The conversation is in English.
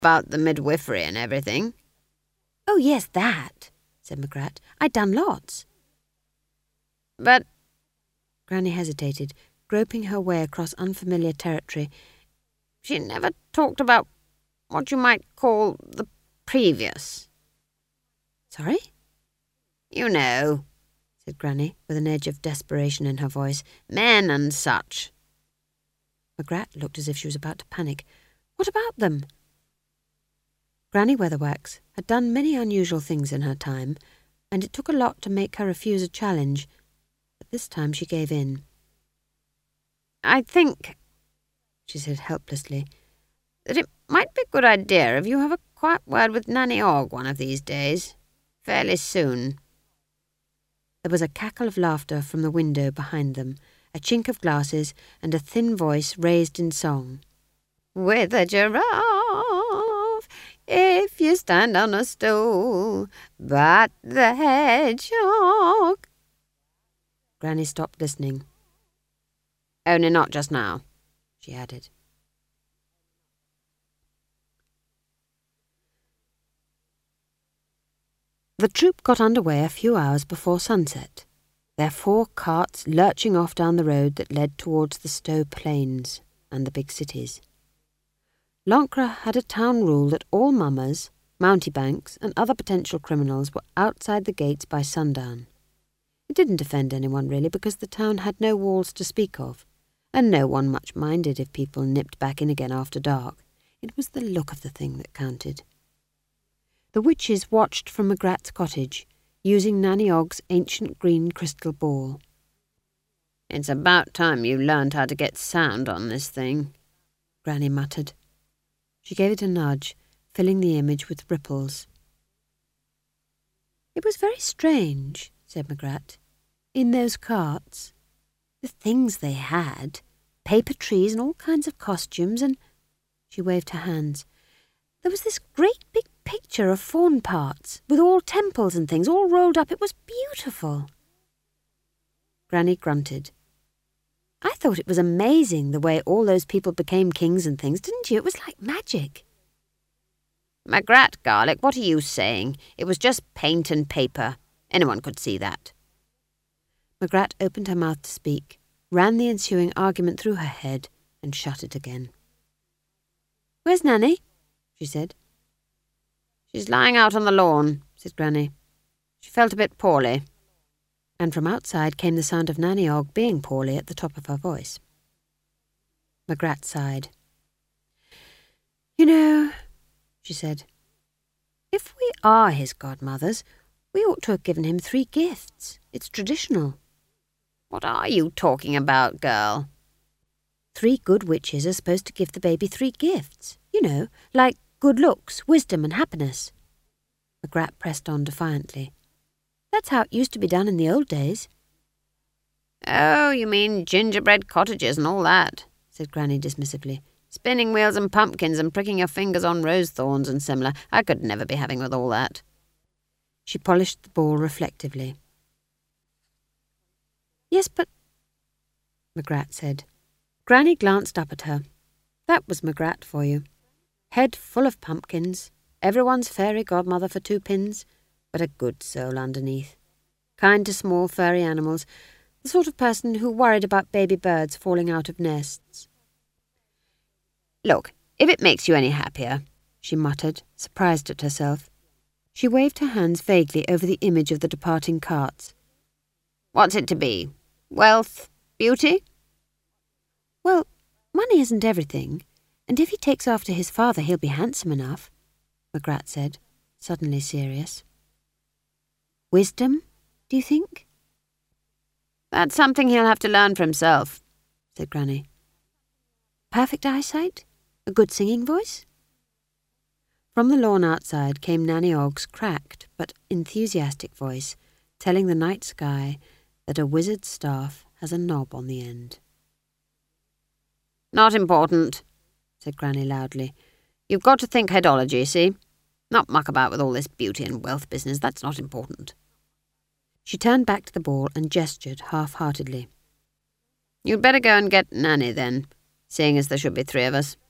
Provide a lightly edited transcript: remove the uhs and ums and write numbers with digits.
About the midwifery and everything. Oh, yes, that, said Magrat. I'd done lots. But... Granny hesitated, groping her way across unfamiliar territory. She never talked about what you might call the previous. Sorry? You know, said Granny, with an edge of desperation in her voice. Men and such. Magrat looked as if she was about to panic. What about them? Granny Weatherwax had done many unusual things in her time, and it took a lot to make her refuse a challenge, but this time she gave in. I think, she said helplessly, that it might be a good idea if you have a quiet word with Nanny Ogg one of these days, fairly soon. There was a cackle of laughter from the window behind them, a chink of glasses, and a thin voice raised in song. With a giraffe, if you stand on a stool, but the hedgehog... Granny stopped listening. Only not just now, she added. The troop got underway a few hours before sunset, their 4 carts lurching off down the road that led towards the Stowe Plains and the big cities. Lancre had a town rule that all mummers, mountebanks and other potential criminals were outside the gates by sundown. It didn't offend anyone really because the town had no walls to speak of, and no one much minded if people nipped back in again after dark. It was the look of the thing that counted. The witches watched from Magrat's cottage, using Nanny Ogg's ancient green crystal ball. It's about time you learned how to get sound on this thing, Granny muttered. She gave it a nudge, filling the image with ripples. It was very strange, said Magrat, in those carts. The things they had, paper trees and all kinds of costumes, and... She waved her hands. There was this great big picture of fawn parts, with all temples and things, all rolled up. It was beautiful. Granny grunted. I thought it was amazing the way all those people became kings and things, didn't you? It was like magic. Magrat, Garlic, what are you saying? It was just paint and paper. Anyone could see that. Magrat opened her mouth to speak, ran the ensuing argument through her head, and shut it again. Where's Nanny? She said. She's lying out on the lawn, said Granny. She felt a bit poorly. And from outside came the sound of Nanny Ogg being poorly at the top of her voice. Magrat sighed. You know, she said, if we are his godmothers, we ought to have given him 3 gifts. It's traditional. What are you talking about, girl? 3 good witches are supposed to give the baby 3 gifts. You know, like good looks, wisdom and happiness. Magrat pressed on defiantly. That's how it used to be done in the old days. Oh, you mean gingerbread cottages and all that, said Granny dismissively. Spinning wheels and pumpkins and pricking your fingers on rose thorns and similar. I could never be having with all that. She polished the ball reflectively. Yes, but... Magrat said. Granny glanced up at her. That was Magrat for you. Head full of pumpkins, everyone's fairy godmother for 2 pins, but a good soul underneath. Kind to small furry animals, the sort of person who worried about baby birds falling out of nests. Look, if it makes you any happier, she muttered, surprised at herself. She waved her hands vaguely over the image of the departing carts. What's it to be? Wealth? Beauty? Well, money isn't everything, and if he takes after his father he'll be handsome enough, Magrat said, suddenly serious. Wisdom, do you think? That's something he'll have to learn for himself, said Granny. Perfect eyesight? A good singing voice? From the lawn outside came Nanny Ogg's cracked but enthusiastic voice, telling the night sky that a wizard's staff has a knob on the end. Not important, said Granny loudly. You've got to think headology, see? Not muck about with all this beauty and wealth business. That's not important. She turned back to the ball and gestured half-heartedly. You'd better go and get Nanny, then, seeing as there should be 3 of us.